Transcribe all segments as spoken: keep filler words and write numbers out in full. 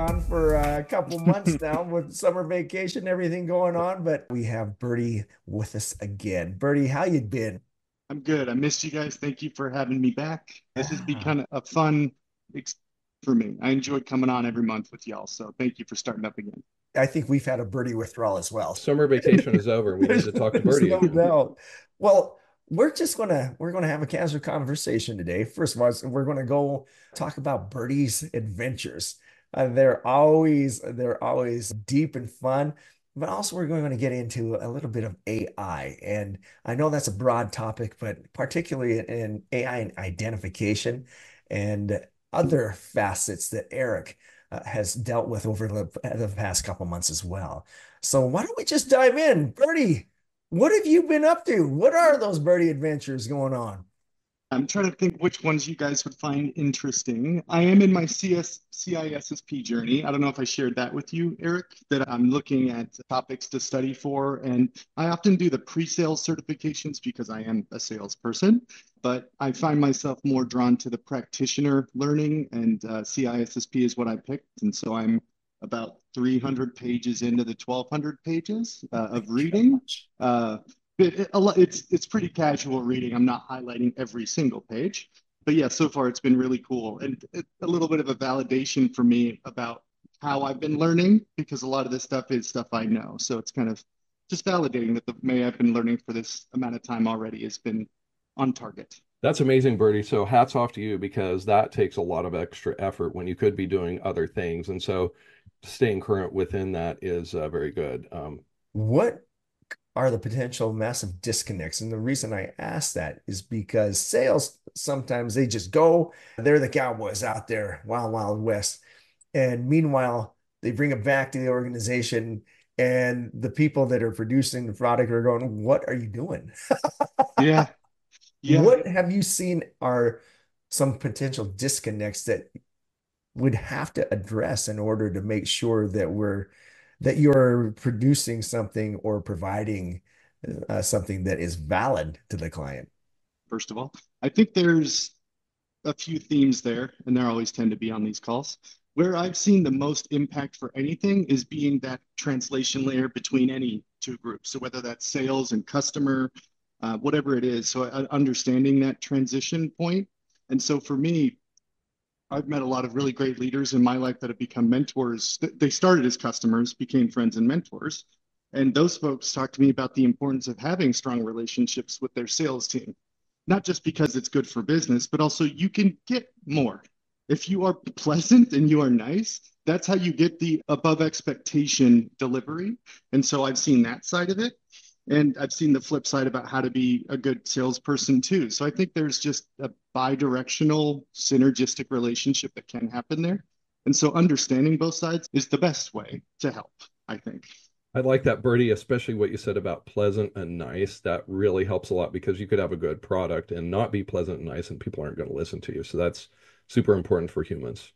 gone for a couple months now with summer vacation, everything going on, but we have Bertie with us again. Bertie, how you been? I'm good. I missed you guys. Thank you for having me back. This has Yeah, become a fun ex for me. I enjoy coming on every month with y'all. So thank you for starting up again. I think we've had a Bertie withdrawal as well. Summer vacation is over. We need There's, to talk to there's Birdie no again. doubt. Well, we're just gonna we're gonna have a casual conversation today. First of all, we're gonna go talk about Bertie's adventures. Uh, they're always they're always deep and fun, but also we're going to get into a little bit of A I. And I know that's a broad topic, but particularly in A I and identification and other facets that Eric uh, has dealt with over the, the past couple months as well. So why don't we just dive in? Bertie, what have you been up to? What are those Bertie adventures going on? I'm trying to think which ones you guys would find interesting. I am in my C S, C I S S P journey. I don't know if I shared that with you, Eric, that I'm looking at topics to study for. And I often do the pre-sales certifications because I am a salesperson, but I find myself more drawn to the practitioner learning, and uh, C I S S P is what I picked. And so I'm about three hundred pages into the twelve hundred pages uh, of reading. Gosh. Uh, it, it, it's it's pretty casual reading. I'm not highlighting every single page, but yeah, so far it's been really cool and it, a little bit of a validation for me about how I've been learning, because a lot of this stuff is stuff I know. So it's kind of just validating that the way I've been learning for this amount of time already has been on target. That's amazing, Birdie. So hats off to you because that takes a lot of extra effort when you could be doing other things. And so staying current within that is uh, very good. Um, What are the potential massive disconnects? And the reason I ask that is because sales sometimes they just go, they're the cowboys out there, wild, wild west. And meanwhile, they bring it back to the organization, and the people that are producing the product are going, "What are you doing?" Yeah, yeah. What have you seen are some potential disconnects that would have to address in order to make sure that we're that you're producing something or providing uh, something that is valid to the client? First of all, I think there's a few themes there, and there always tend to be on these calls. Where I've seen the most impact for anything is being that translation layer between any two groups. So whether that's sales and customer, uh, whatever it is. So uh, understanding that transition point. And so for me, I've met a lot of really great leaders in my life that have become mentors. They started as customers, became friends and mentors. And those folks talk to me about the importance of having strong relationships with their sales team, not just because it's good for business, but also you can get more. If you are pleasant and you are nice, that's how you get the above expectation delivery. And so I've seen that side of it. And I've seen the flip side about how to be a good salesperson too. So I think there's just a bi-directional synergistic relationship that can happen there. And so understanding both sides is the best way to help, I think. I like that, Birdie, especially what you said about pleasant and nice. That really helps a lot because you could have a good product and not be pleasant and nice, and people aren't going to listen to you. So that's super important for humans.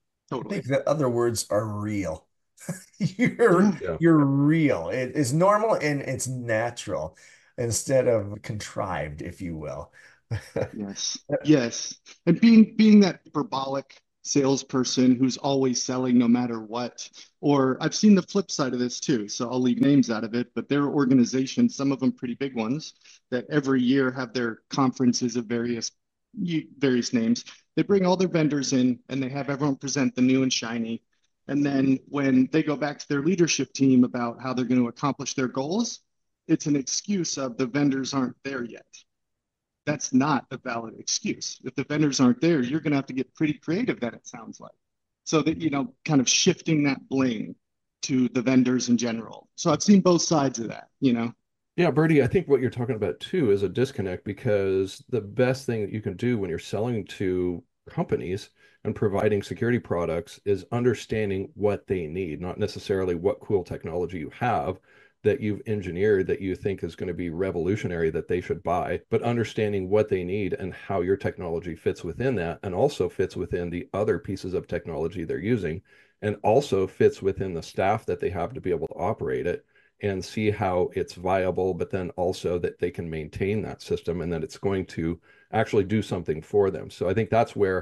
I think Totally. the other words are real. You're Yeah. Yeah. you're real. It is normal and it's natural instead of contrived, if you will. Yes. Yes. And being being that hyperbolic salesperson who's always selling no matter what. Or I've seen the flip side of this too. So I'll leave names out of it, but there are organizations, some of them pretty big ones, that every year have their conferences of various various names. They bring all their vendors in and they have everyone present the new and shiny. And then when they go back to their leadership team about how they're going to accomplish their goals, it's an excuse of the vendors aren't there yet. That's not a valid excuse. If the vendors aren't there, you're going to have to get pretty creative then, it sounds like. So that, you know, kind of shifting that blame to the vendors in general. So I've seen both sides of that, you know. Yeah, Birdie, I think what you're talking about too is a disconnect because the best thing that you can do when you're selling to companies and providing security products is understanding what they need, not necessarily what cool technology you have that you've engineered that you think is going to be revolutionary that they should buy, but understanding what they need and how your technology fits within that and also fits within the other pieces of technology they're using and also fits within the staff that they have to be able to operate it and see how it's viable, but then also that they can maintain that system and that it's going to actually do something for them. So I think that's where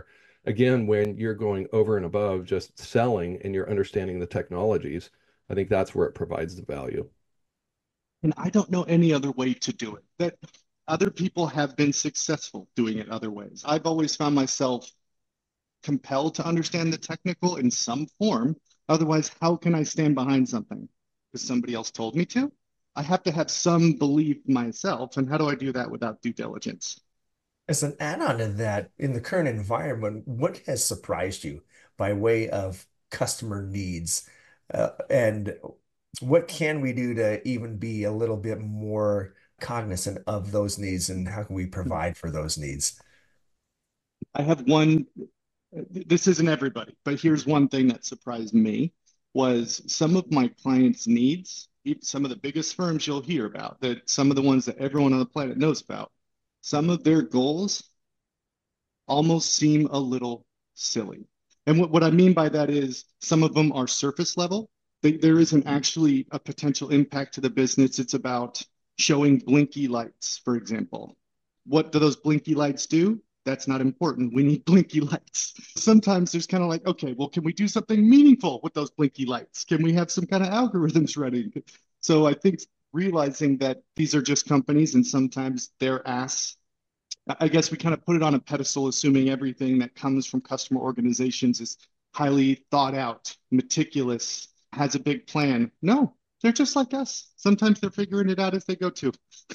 again, when you're going over and above just selling and you're understanding the technologies, I think that's where it provides the value. And I don't know any other way to do it. That other people have been successful doing it other ways. I've always found myself compelled to understand the technical in some form. Otherwise, how can I stand behind something? Because somebody else told me to? I have to have some belief myself. And how do I do that without due diligence? As an add-on to that, in the current environment, what has surprised you by way of customer needs? Uh, and what can we do to even be a little bit more cognizant of those needs and how can we provide for those needs? I have one, this isn't everybody, but here's one thing that surprised me was some of my clients' needs, some of the biggest firms you'll hear about, that some of the ones that everyone on the planet knows about, some of their goals almost seem a little silly. And what, what I mean by that is some of them are surface level. They, there isn't actually a potential impact to the business. It's about showing blinky lights, for example. What do those blinky lights do? That's not important. We need blinky lights. Sometimes there's kind of like, okay, well, can we do something meaningful with those blinky lights? Can we have some kind of algorithms running? So I think realizing that these are just companies and sometimes their ass, I guess we kind of put it on a pedestal, assuming everything that comes from customer organizations is highly thought out, meticulous, has a big plan. No, they're just like us. Sometimes they're figuring it out as they go too.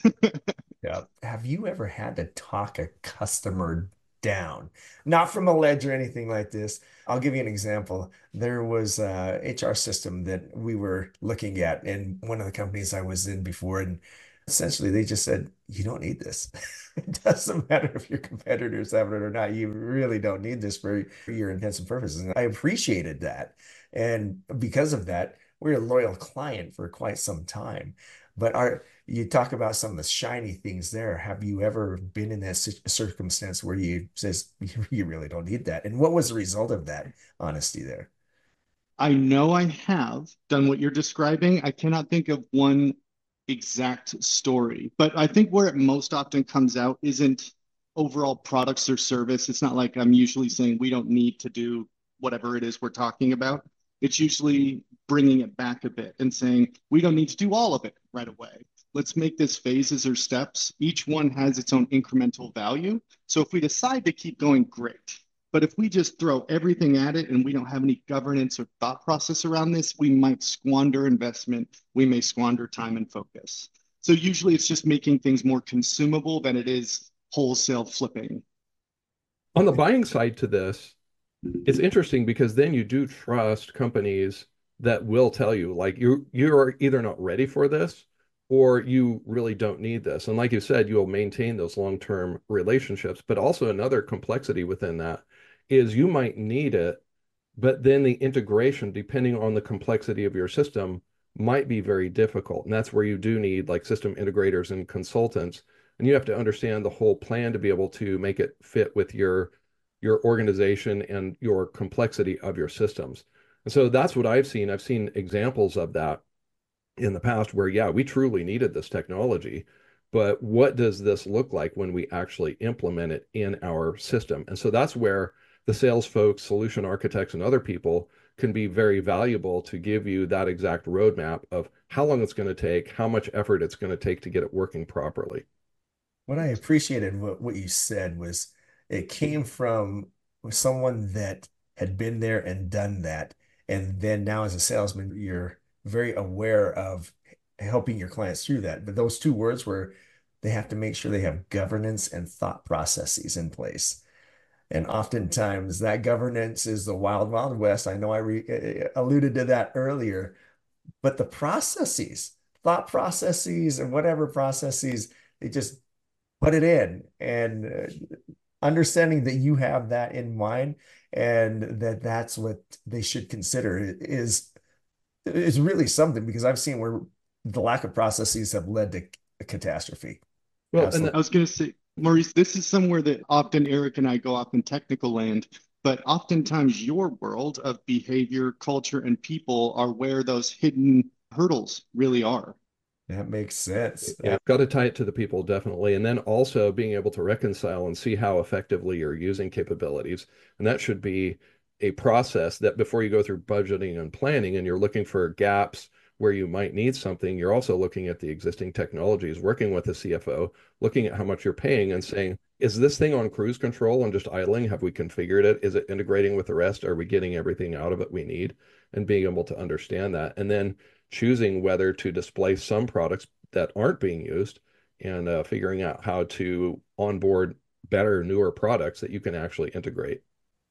Yeah. Have you ever had to talk a customer down? Not from a ledge or anything like this. I'll give you an example. There was a H R system that we were looking at in one of the companies I was in before, and essentially they just said, you don't need this. It doesn't matter if your competitors have it or not. You really don't need this for, for your intents and purposes. And I appreciated that. And because of that, we're a loyal client for quite some time. But our you talk about some of the shiny things there. Have you ever been in that circumstance where you says you really don't need that? And what was the result of that honesty there? I know I have done what you're describing. I cannot think of one exact story, but I think where it most often comes out isn't overall products or service. It's not like I'm usually saying we don't need to do whatever it is we're talking about. It's usually bringing it back a bit and saying we don't need to do all of it right away. Let's make this phases or steps. Each one has its own incremental value. So if we decide to keep going, great. But if we just throw everything at it and we don't have any governance or thought process around this, we might squander investment. We may squander time and focus. So usually it's just making things more consumable than it is wholesale flipping. On the buying side to this, it's interesting because then you do trust companies that will tell you, like, you you're either not ready for this or you really don't need this. And like you said, you'll maintain those long-term relationships. But also another complexity within that is you might need it, but then the integration, depending on the complexity of your system, might be very difficult. And that's where you do need like system integrators and consultants. And you have to understand the whole plan to be able to make it fit with your your organization and your complexity of your systems. And so that's what I've seen. I've seen examples of that in the past where, yeah, we truly needed this technology, but what does this look like when we actually implement it in our system? And so that's where the sales folks, solution architects, and other people can be very valuable to give you that exact roadmap of how long it's going to take, how much effort it's going to take to get it working properly. What I appreciated what, what you said was it came from someone that had been there and done that. And then now as a salesman, you're very aware of helping your clients through that. But those two words were they have to make sure they have governance and thought processes in place. And oftentimes that governance is the wild, wild west. I know I re alluded to that earlier, but the processes, thought processes and whatever processes, they just put it in and uh, understanding that you have that in mind and that that's what they should consider is is really something because I've seen where the lack of processes have led to a catastrophe. Well, and I Absolutely. was going to say, Maurice, this is somewhere that often Eric and I go off in technical land, but oftentimes your world of behavior, culture, and people are where those hidden hurdles really are. That makes sense. Yeah, Uh, got to tie it to the people, definitely. And then also being able to reconcile and see how effectively you're using capabilities. And that should be a process that before you go through budgeting and planning and you're looking for gaps where you might need something, you're also looking at the existing technologies, working with the C F O, looking at how much you're paying and saying, is this thing on cruise control and just idling? Have we configured it? Is it integrating with the rest? Are we getting everything out of it we need? And being able to understand that. And then choosing whether to displace some products that aren't being used and uh, figuring out how to onboard better, newer products that you can actually integrate.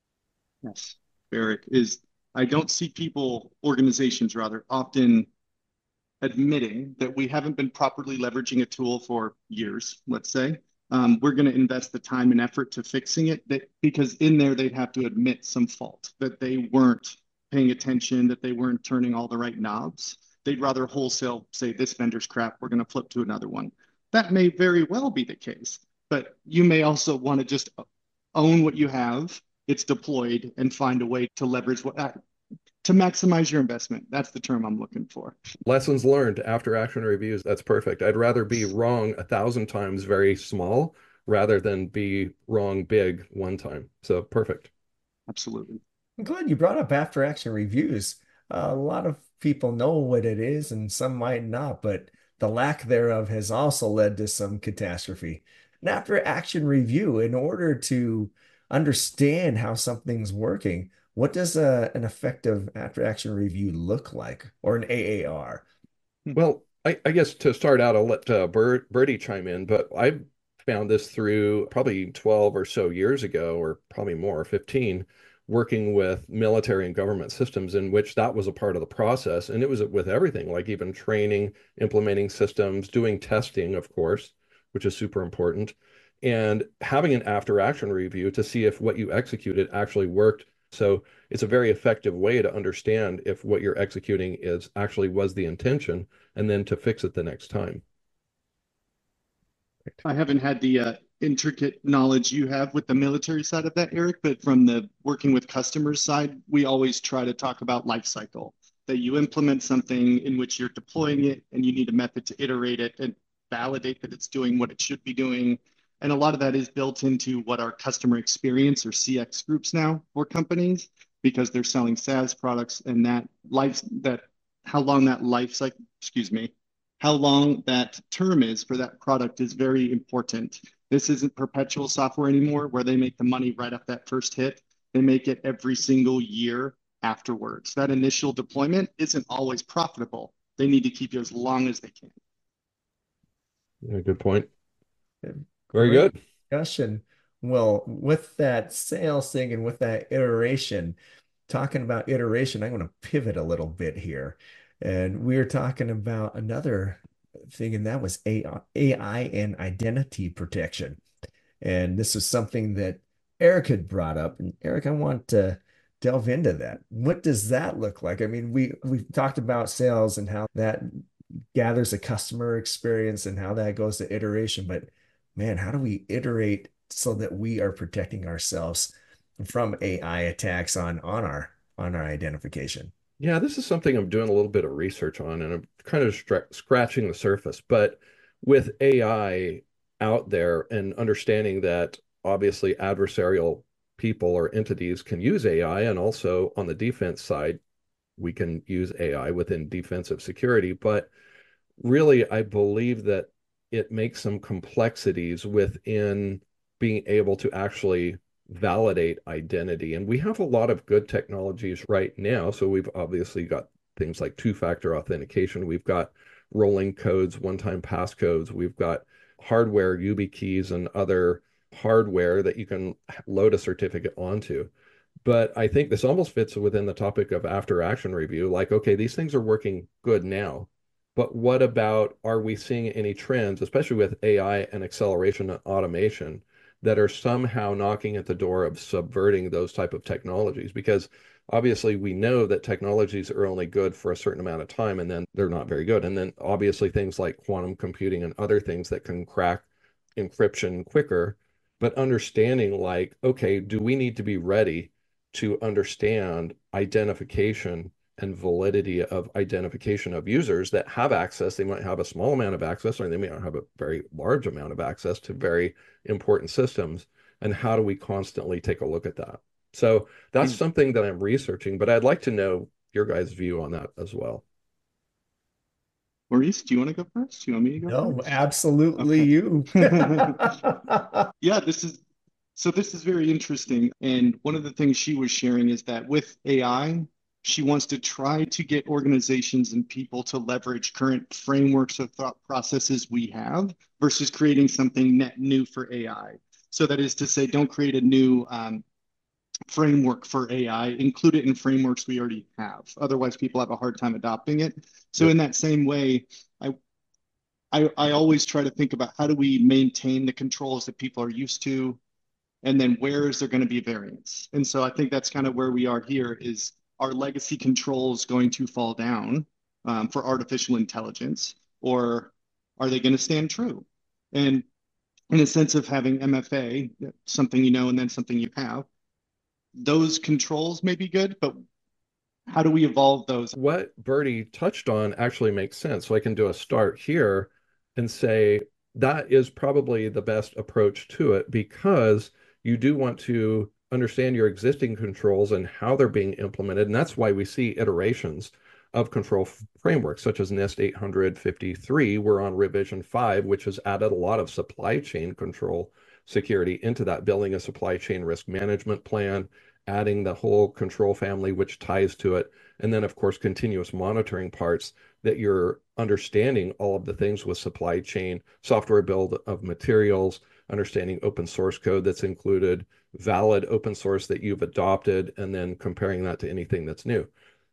Yes, Eric, is I don't see people, organizations rather, often admitting that we haven't been properly leveraging a tool for years, let's say. Um, we're going to invest the time and effort to fixing it that, because in there they'd have to admit some fault, that they weren't paying attention, that they weren't turning all the right knobs. They'd rather wholesale say this vendor's crap, we're going to flip to another one. That may very well be the case, but you may also want to just own what you have, it's deployed, and find a way to leverage what uh, to maximize your investment. That's the term I'm looking for. Lessons learned after action reviews. That's perfect. I'd rather be wrong a thousand times very small rather than be wrong big one time. So perfect. Absolutely. I'm glad you brought up after action reviews. Uh, a lot of people know what it is, and some might not, but the lack thereof has also led to some catastrophe. An after action review, in order to understand how something's working, what does a, an effective after action review look like, or an A A R? Well, I, I guess to start out, I'll let uh, Bert, Bertie chime in, but I've found this through probably twelve or so years ago, or probably more, fifteen, working with military and government systems in which that was a part of the process. And it was with everything, like even training, implementing systems, doing testing, of course, which is super important, and having an after action review to see if what you executed actually worked. So it's a very effective way to understand if what you're executing is actually was the intention and then to fix it the next time. I haven't had the uh, intricate knowledge you have with the military side of that, Eric, but from the working with customers side, we always try to talk about life cycle, that you implement something in which you're deploying it and you need a method to iterate it and validate that it's doing what it should be doing. And a lot of that is built into what our customer experience or C X groups now for companies, because they're selling SaaS products and that life, that how long that life cycle, excuse me, how long that term is for that product is very important. This isn't perpetual software anymore where they make the money right off that first hit. They make it every single year afterwards. That initial deployment isn't always profitable. They need to keep you as long as they can. Yeah, good point. Very Great good. discussion. Well, with that sales thing and with that iteration, talking about iteration, I'm going to pivot a little bit here. And we are talking about another thing, and that was A I, A I and identity protection. And this is something that Eric had brought up. And Eric, I want to delve into that. What does that look like? I mean, we we've talked about sales and how that gathers a customer experience and how that goes to iteration, but man, how do we iterate so that we are protecting ourselves from A I attacks on on our on our identification? Yeah, this is something I'm doing a little bit of research on and I'm kind of scratching the surface. But with A I out there and understanding that obviously adversarial people or entities can use A I, and also on the defense side, we can use A I within defensive security. But really, I believe that it makes some complexities within being able to actually validate identity. And we have a lot of good technologies right now. So we've obviously got things like two-factor authentication. We've got rolling codes, one-time passcodes. We've got hardware YubiKeys and other hardware that you can load a certificate onto. But I think this almost fits within the topic of after action review. Like, okay, these things are working good now, but what about, are we seeing any trends, especially with A I and acceleration and automation, that are somehow knocking at the door of subverting those type of technologies? Because obviously we know that technologies are only good for a certain amount of time and then they're not very good. And then obviously things like quantum computing and other things that can crack encryption quicker, but understanding like, okay, do we need to be ready to understand identification and validity of identification of users that have access. They might have a small amount of access, or they may not have a very large amount of access to very important systems. And how do we constantly take a look at that? So that's Yeah. something that I'm researching, but I'd like to know your guys' view on that as well. Maurice, do you want to go first? Do you want me to go No, first? absolutely Okay. you. Yeah, this is so this is very interesting. And one of the things she was sharing is that with A I, she wants to try to get organizations and people to leverage current frameworks of thought processes we have versus creating something net new for A I. So that is to say, don't create a new um, framework for A I, include it in frameworks we already have. Otherwise, people have a hard time adopting it. So Yep. in that same way, I I, I always try to think about how do we maintain the controls that people are used to, and then where is there going to be variance? And so I think that's kind of where we are here is our legacy controls going to fall down um, for artificial intelligence, or are they going to stand true? And in a sense of having M F A, something you know and then something you have, those controls may be good, but how do we evolve those? What Bertie touched on actually makes sense. So I can do a start here and say that is probably the best approach to it, because you do want to understand your existing controls and how they're being implemented. And that's why we see iterations of control frameworks, such as NIST eight hundred fifty-three. We're on revision five, which has added a lot of supply chain control security into that, building a supply chain risk management plan, adding the whole control family, which ties to it. And then, of course, continuous monitoring parts that you're understanding all of the things with supply chain, software build of materials, understanding open source code that's included, valid open source that you've adopted, and then comparing that to anything that's new.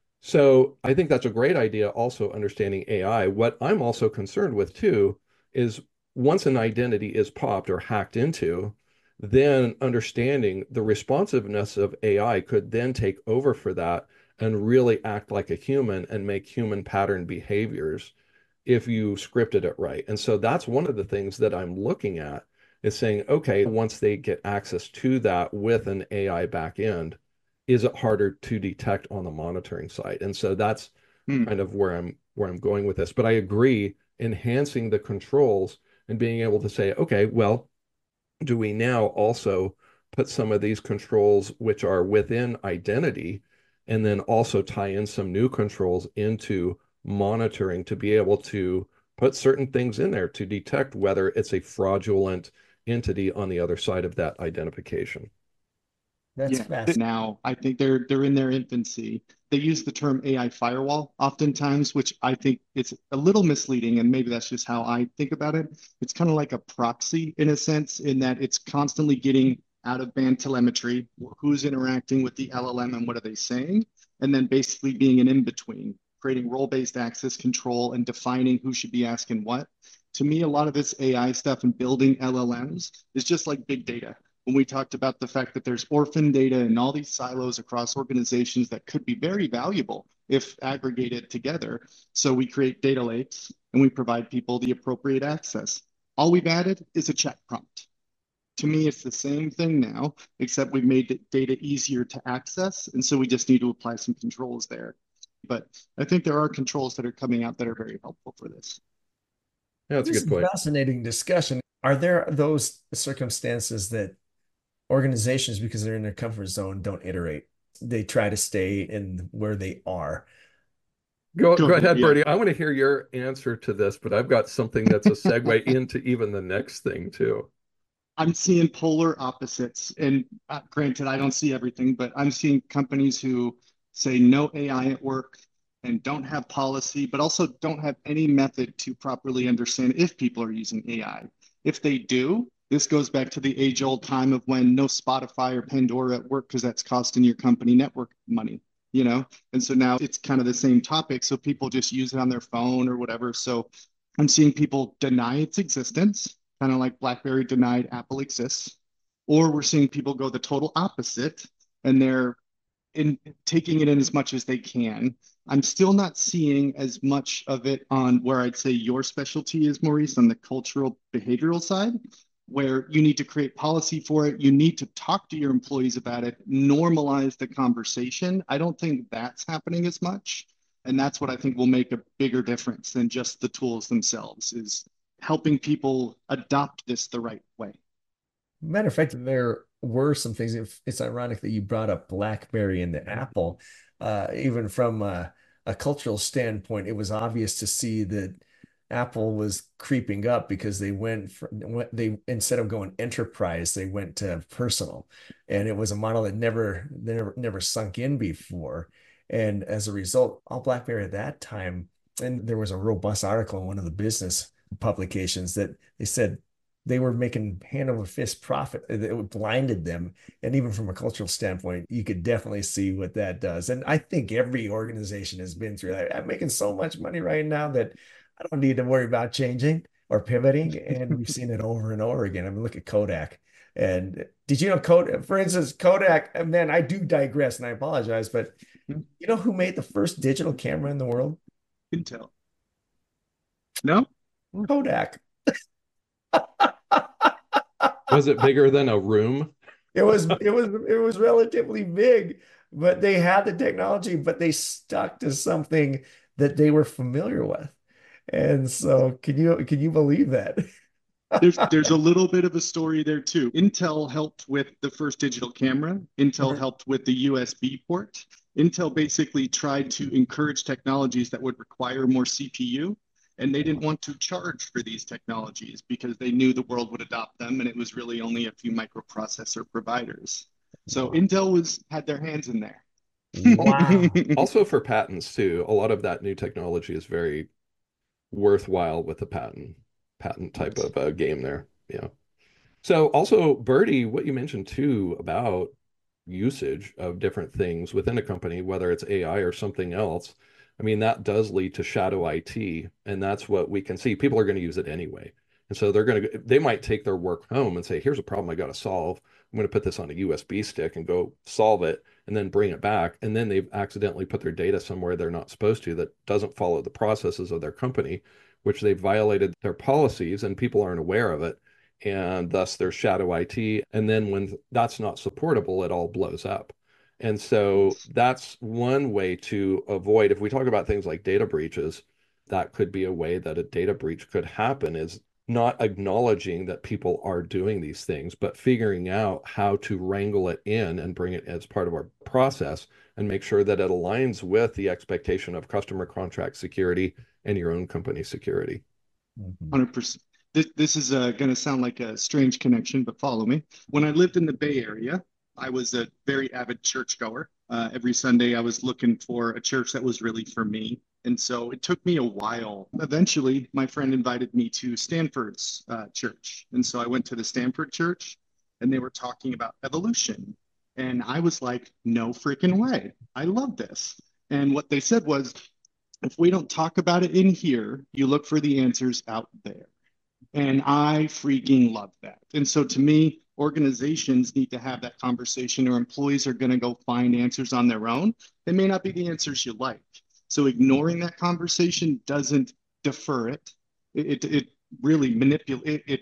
So I think that's a great idea, also understanding A I. What I'm also concerned with too is once an identity is popped or hacked into, then understanding the responsiveness of A I could then take over for that and really act like a human and make human pattern behaviors if you scripted it right. And so that's one of the things that I'm looking at is saying, okay, once they get access to that with an A I backend, is it harder to detect on the monitoring side? And so that's Hmm. kind of where I'm where I'm going with this. But I agree, enhancing the controls and being able to say, okay, well, do we now also put some of these controls which are within identity and then also tie in some new controls into monitoring to be able to put certain things in there to detect whether it's a fraudulent entity on the other side of that identification. That's Yeah, fast. now I think they're they're in their infancy. They use the term A I firewall oftentimes, which I think it's a little misleading, and maybe that's just how I think about it. It's kind of like a proxy in a sense, in that it's constantly getting out of band telemetry, who's interacting with the L L M and what are they saying, and then basically being an in-between, creating role-based access control and defining who should be asking what. To me, a lot of this A I stuff and building L L Ms is just like big data when we talked about the fact that there's orphan data and all these silos across organizations that could be very valuable if aggregated together. So we create data lakes and we provide people the appropriate access. All we've added is a check prompt. To me, it's the same thing now, except we've made data easier to access. And so we just need to apply some controls there. But I think there are controls that are coming out that are very helpful for this. Yeah, that's a This good is a point. fascinating discussion. Are there those circumstances that organizations, because they're in their comfort zone, don't iterate? They try to stay in where they are. Go Go go ahead. ahead, Yeah. Bertie. I want to hear your answer to this, but I've got something that's a segue into even the next thing too. I'm seeing polar opposites. And uh, granted, I don't see everything, but I'm seeing companies who say no A I at work and don't have policy, but also don't have any method to properly understand if people are using A I. If they do, this goes back to the age old time of when no Spotify or Pandora at work because that's costing your company network money, you know? And so now it's kind of the same topic. So people just use it on their phone or whatever. So I'm seeing people deny its existence, kind of like BlackBerry denied Apple exists, or we're seeing people go the total opposite and they're in taking it in as much as they can. I'm still not seeing as much of it on where I'd say your specialty is, Maurice, on the cultural behavioral side. where you need to create policy for it. You need to talk to your employees about it, normalize the conversation. I don't think that's happening as much. And that's what I think will make a bigger difference than just the tools themselves, is helping people adopt this the right way. Matter of fact, there were some things. It's ironic that you brought up BlackBerry and the Apple. Uh, even from a, a cultural standpoint, it was obvious to see that Apple was creeping up because they went for, they instead of going enterprise, they went to personal, and it was a model that never never never sunk in before. And as a result, all BlackBerry at that time, and there was a robust article in one of the business publications that they said they were making hand over fist profit. It blinded them. And even from a cultural standpoint, you could definitely see what that does. And I think every organization has been through that. I'm making so much money right now that I don't need to worry about changing or pivoting. And we've seen it over and over again. I mean, look at Kodak. And did you know Kodak, for instance, Kodak, man, I do digress and I apologize, but you know who made the first digital camera in the world? Intel. No? Kodak. Was it bigger than a room? It was it was it was relatively big, but they had the technology, but they stuck to something that they were familiar with. And so can you can you believe that? There's there's a little bit of a story there too. Intel helped with the first digital camera. Intel Mhm. helped with the U S B port. Intel basically tried to encourage technologies that would require more C P U, and they didn't want to charge for these technologies because they knew the world would adopt them, and it was really only a few microprocessor providers. So Intel was had their hands in there. Wow. Also for patents too, a lot of that new technology is very worthwhile with the patent patent type of uh, game there. Yeah. So also, Birdie, what you mentioned too about usage of different things within a company, whether it's A I or something else, I mean, that does lead to shadow I T, and that's what we can see. People are going to use it anyway. And so they're going to, they might take their work home and say, here's a problem I got to solve. I'm going to put this on a U S B stick and go solve it and then bring it back. And then they've accidentally put their data somewhere they're not supposed to, that doesn't follow the processes of their company, which they've violated their policies and people aren't aware of it. And thus there's shadow I T. And then when that's not supportable, it all blows up. And so that's one way to avoid, if we talk about things like data breaches, that could be a way that a data breach could happen, is not acknowledging that people are doing these things, but figuring out how to wrangle it in and bring it as part of our process and make sure that it aligns with the expectation of customer contract security and your own company security. Mhm. one hundred percent. This, this is uh, going to sound like a strange connection, but follow me. When I lived in the Bay Area, I was a very avid churchgoer. Uh, every Sunday, I was looking for a church that was really for me. And so it took me a while. Eventually, my friend invited me to Stanford's uh, church. And so I went to the Stanford church, and they were talking about evolution. And I was like, no freaking way. I love this. And what they said was, if we don't talk about it in here, you look for the answers out there. And I freaking love that. And so to me, organizations need to have that conversation, or employees are going to go find answers on their own. They may not be the answers you like. So ignoring that conversation doesn't defer it. It, it, it really manipulates, it, it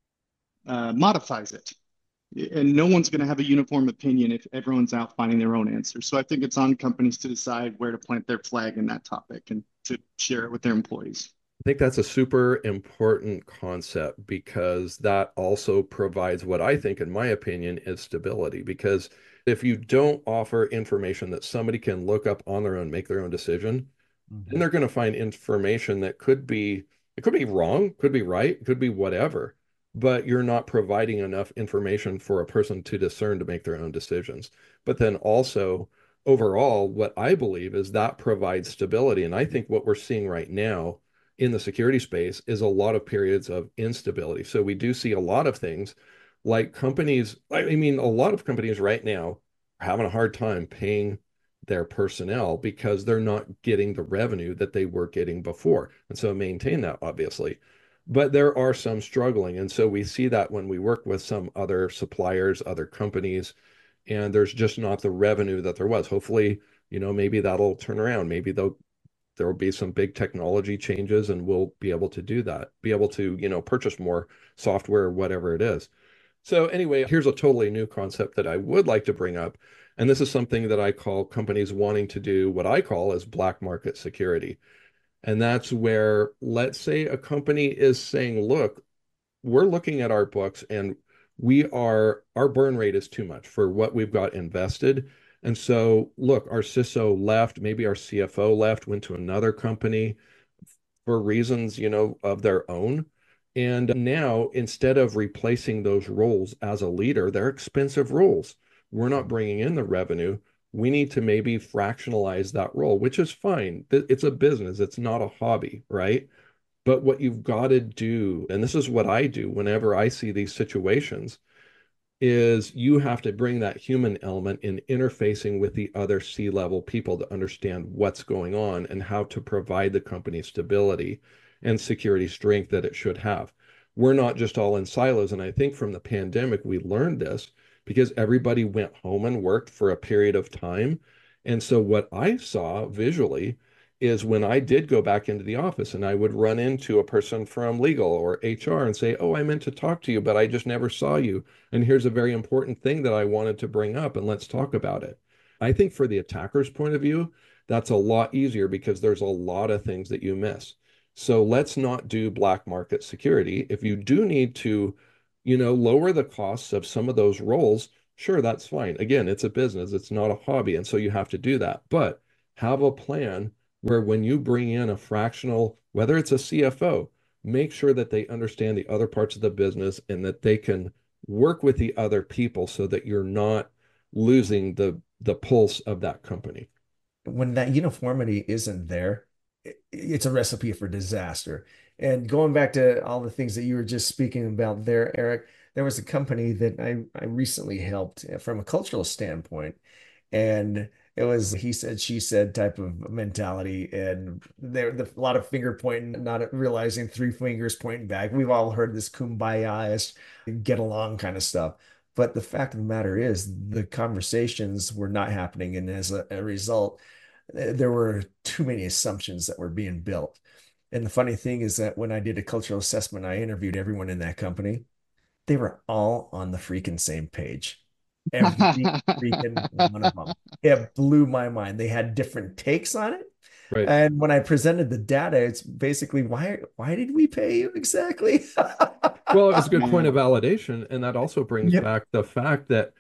uh, modifies it. And no one's going to have a uniform opinion if everyone's out finding their own answers. So I think it's on companies to decide where to plant their flag in that topic and to share it with their employees. I think that's a super important concept, because that also provides what I think, in my opinion, is stability. Because if you don't offer information that somebody can look up on their own, make their own decision, Mhm. then they're going to find information that could be, it could be wrong, could be right, could be whatever, but you're not providing enough information for a person to discern to make their own decisions. But then also, overall, what I believe is that provides stability. And I think what we're seeing right now in the security space is a lot of periods of instability. So we do see a lot of things like companies, I mean, a lot of companies right now are having a hard time paying their personnel because they're not getting the revenue that they were getting before. And so maintain that, obviously. But there are some struggling. And so we see that when we work with some other suppliers, other companies, and there's just not the revenue that there was. Hopefully, you know, maybe that'll turn around. Maybe they'll there will be some big technology changes and we'll be able to do that, be able to, you know, purchase more software, whatever it is. So anyway, here's a totally new concept that I would like to bring up. And this is something that I call companies wanting to do what I call as black market security. And that's where, let's say a company is saying, look, we're looking at our books and we are, our burn rate is too much for what we've got invested. And so, look, our C I S O left, maybe our C F O left, went to another company for reasons, you know, of their own. And now, instead of replacing those roles as a leader, they're expensive roles. We're not bringing in the revenue. We need to maybe fractionalize that role, which is fine. It's a business, it's not a hobby, right? But what you've got to do, and this is what I do whenever I see these situations, is you have to bring that human element in interfacing with the other C-level people to understand what's going on and how to provide the company stability and security strength that it should have. We're not just all in silos. And I think from the pandemic, we learned this because everybody went home and worked for a period of time. And so what I saw visually is when I did go back into the office and I would run into a person from legal or H R and say, oh, I meant to talk to you, but I just never saw you. And here's a very important thing that I wanted to bring up, and let's talk about it. I think for the attacker's point of view, that's a lot easier because there's a lot of things that you miss. So let's not do black market security. If you do need to, you know, lower the costs of some of those roles, sure, that's fine. Again, it's a business, it's not a hobby. And so you have to do that. But have a plan where when you bring in a fractional, whether it's a C F O, make sure that they understand the other parts of the business and that they can work with the other people so that you're not losing the the pulse of that company. When that uniformity isn't there, it's a recipe for disaster. And going back to all the things that you were just speaking about there, Eric, there was a company that I, I recently helped from a cultural standpoint. And it was he said, she said type of mentality. And there a lot of finger pointing, not realizing three fingers pointing back. We've all heard this kumbaya, get along kind of stuff. But the fact of the matter is, the conversations were not happening. And as a, a result, there were too many assumptions that were being built. And the funny thing is that when I did a cultural assessment, I interviewed everyone in that company. They were all on the freaking same page. Every freaking one of them. It blew my mind. They had different takes on it. Right. And when I presented the data, it's basically, why why did we pay you exactly? Well, it's a good point of validation. And that also brings yep. back the fact that,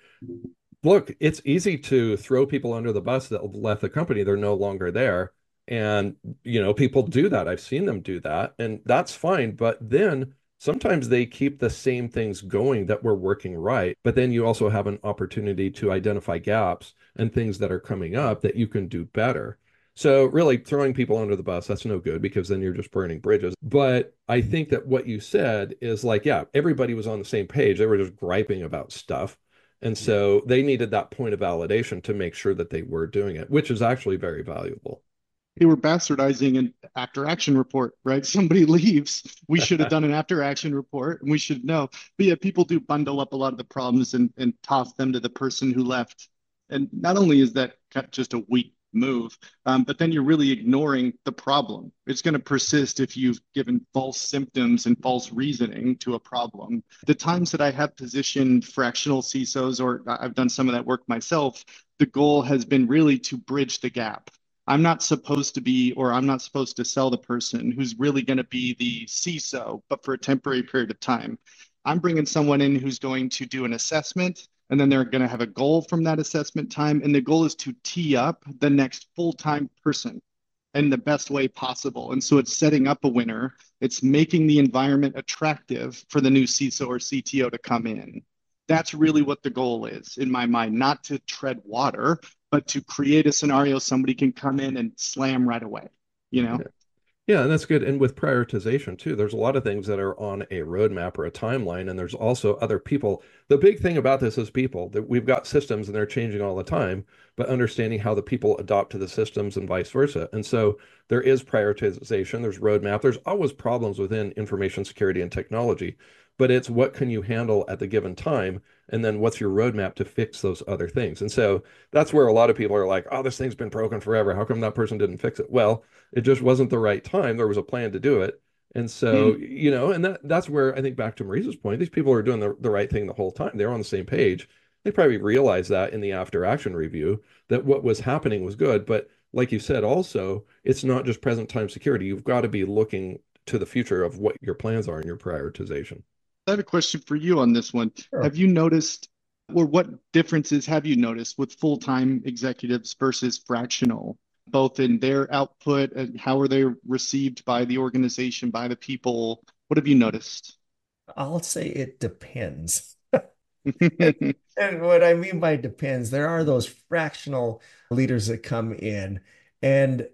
look, it's easy to throw people under the bus that left the company. They're no longer there. And, you know, people do that. I've seen them do that. And that's fine. But then sometimes they keep the same things going that were working right. But then you also have an opportunity to identify gaps and things that are coming up that you can do better. So really throwing people under the bus, that's no good because then you're just burning bridges. But I think that what you said is like, yeah, everybody was on the same page. They were just griping about stuff. And so they needed that point of validation to make sure that they were doing it, which is actually very valuable. They were bastardizing an after action report, right? Somebody leaves. We should have done an after action report and we should know. But yeah, people do bundle up a lot of the problems and, and toss them to the person who left. And not only is that just a weak move, um, but then you're really ignoring the problem. It's going to persist if you've given false symptoms and false reasoning to a problem. The times that I have positioned fractional C I S Os, or I've done some of that work myself, the goal has been really to bridge the gap. I'm not supposed to be, or I'm not supposed to sell the person who's really going to be the C I S O, but for a temporary period of time. I'm bringing someone in who's going to do an assessment, and then they're going to have a goal from that assessment time. And the goal is to tee up the next full-time person in the best way possible. And so it's setting up a winner. It's making the environment attractive for the new C I S O or C T O to come in. That's really what the goal is in my mind, not to tread water, but to create a scenario somebody can come in and slam right away, you know? Yeah. Yeah, and that's good. And with prioritization too, there's a lot of things that are on a roadmap or a timeline, and there's also other people. The big thing about this is people, that we've got systems and they're changing all the time, but understanding how the people adopt to the systems and vice versa. And so there is prioritization, there's roadmap, there's always problems within information security and technology, but it's what can you handle at the given time, and then what's your roadmap to fix those other things. And so that's where a lot of people are like, oh, this thing's been broken forever. How come that person didn't fix it? Well, it just wasn't the right time. There was a plan to do it. And so, Hmm. you know, and that that's where I think back to Maurice's point, these people are doing the, the right thing the whole time. They're on the same page. They probably realized that in the after action review that what was happening was good. But like you said, also, it's not just present time security. You've got to be looking to the future of what your plans are and your prioritization. I have a question for you on this one. Sure. Have you noticed, or what differences have you noticed with full-time executives versus fractional, both in their output and how are they received by the organization, by the people? What have you noticed? I'll say it depends. And, and what I mean by depends, there are those fractional leaders that come in and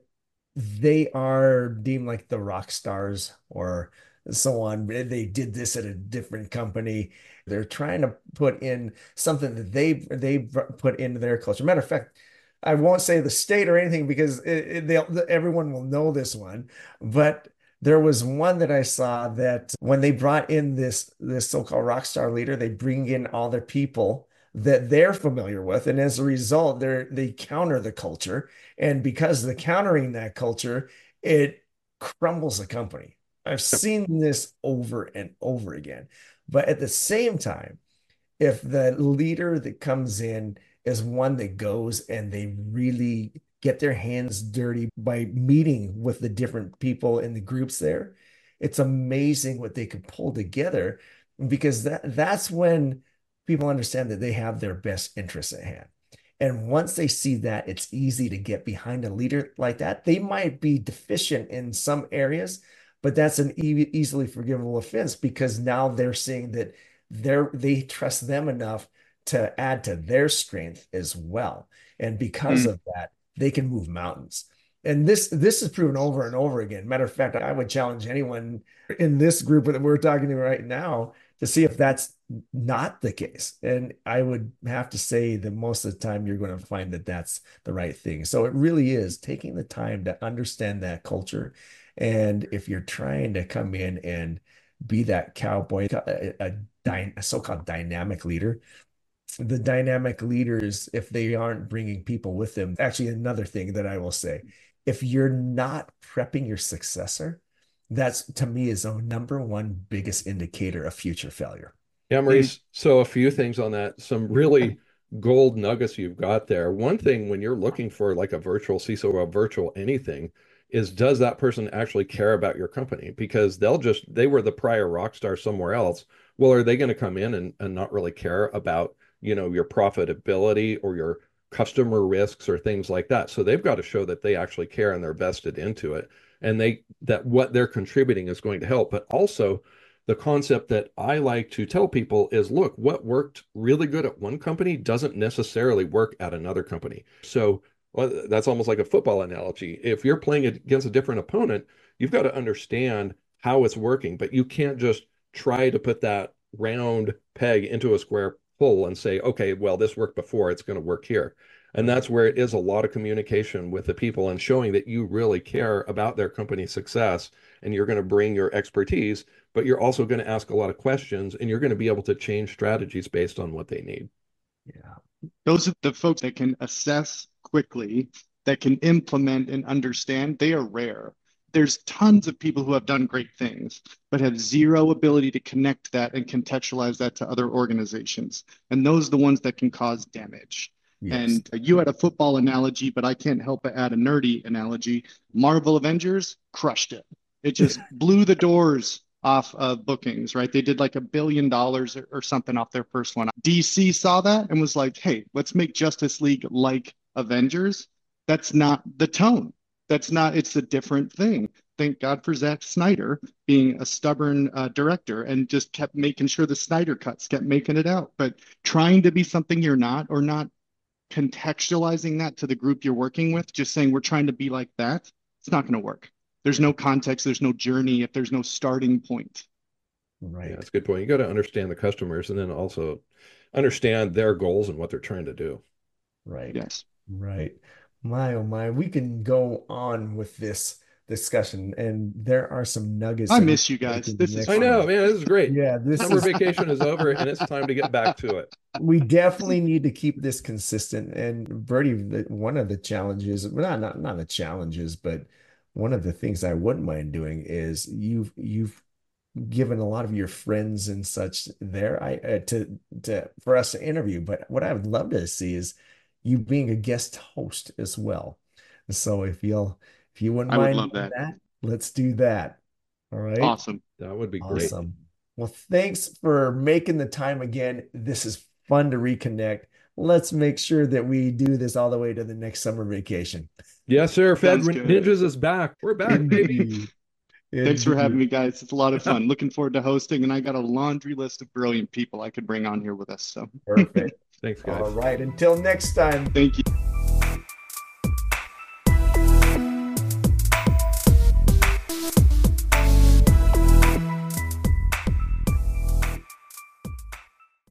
they are deemed like the rock stars or so on. They did this at a different company. They're trying to put in something that they they put into their culture. Matter of fact, I won't say the state or anything because it, it, they'll, everyone will know this one. But there was one that I saw that when they brought in this this so-called rock star leader, they bring in all their people that they're familiar with, and as a result, they're they counter the culture. And because of the countering that culture, it crumbles the company. I've seen this over and over again. But at the same time, if the leader that comes in is one that goes and they really get their hands dirty by meeting with the different people in the groups there, it's amazing what they can pull together because that that's when people understand that they have their best interests at hand. And once they see that, it's easy to get behind a leader like that. They might be deficient in some areas, but that's an e easily forgivable offense because now they're seeing that they're they trust them enough to add to their strength as well. And because Hmm. of that, they can move mountains. And this this is proven over and over again. Matter of fact, I would challenge anyone in this group that we're talking to right now to see if that's not the case. And I would have to say that most of the time you're going to find that that's the right thing. So it really is taking the time to understand that culture. And if you're trying to come in and be that cowboy, a, a, a so-called dynamic leader, the dynamic leaders, if they aren't bringing people with them, actually, another thing that I will say, if you're not prepping your successor, that's to me is the number one biggest indicator of future failure. Yeah, Hmm. Maurice. So a few things on that. Some really gold nuggets you've got there. One thing when you're looking for like a virtual C I S O or a virtual anything is does that person actually care about your company? Because they'll just, they were the prior rock star somewhere else. Well, are they going to come in and, and not really care about, you know, your profitability or your customer risks or things like that? So they've got to show that they actually care and they're vested into it. And they, that what they're contributing is going to help. But also, the concept that I like to tell people is look, what worked really good at one company doesn't necessarily work at another company. So well, that's almost like a football analogy. If you're playing against a different opponent, you've got to understand how it's working, but you can't just try to put that round peg into a square hole and say, okay, well, this worked before, it's going to work here. And Right. that's where it is a lot of communication with the people and showing that you really care about their company's success and you're going to bring your expertise, but you're also going to ask a lot of questions and you're going to be able to change strategies based on what they need. Yeah. Those are the folks that can assess quickly, that can implement and understand. They are rare. There's tons of people who have done great things, but have zero ability to connect that and contextualize that to other organizations. And those are the ones that can cause damage. Yes. And you had a football analogy, but I can't help but add a nerdy analogy. Marvel Avengers crushed it. It just blew the doors off of bookings, right? They did like a billion dollars or, or something off their first one. D C saw that and was like, hey, let's make Justice League like Avengers. That's not the tone. That's not, it's a different thing. Thank God for Zack Snyder being a stubborn uh, director and just kept making sure the Snyder cuts kept making it out. But trying to be something you're not or not contextualizing that to the group you're working with, just saying we're trying to be like that, it's not going to work. There's no context, there's no journey if there's no starting point. Yeah, Right. that's a good point. You got to understand the customers and then also understand their goals and what they're trying to do. Right. Yes. Right. My, oh my, we can go on with this discussion, and there are some nuggets I that we miss you can take guys. into This is I next fun. know, week. man, this is great. Yeah, this Summer is, vacation is over and it's time to get back to it. we definitely need to keep this consistent. And Bertie, the- one of the challenges, well, not not not the challenges, but one of the things I wouldn't mind doing is you've you've given a lot of your friends and such there I uh, to to for us to interview. But what I would love to see is you being a guest host as well. So if you'll if you wouldn't I would mind love doing that. that, let's do that. All right. Awesome. That would be great. Awesome. Well, thanks for making the time again. This is fun to reconnect. Let's make sure that we do this all the way to the next summer vacation. Yes, sir. Fed Sounds good. Ninjas is back. We're back, baby. Indeed. Thanks for having Indeed. me, guys. It's a lot of fun. Looking forward to hosting, and I got a laundry list of brilliant people I could bring on here with us. So Perfect. Thanks, guys. All right. Until next time. thank you.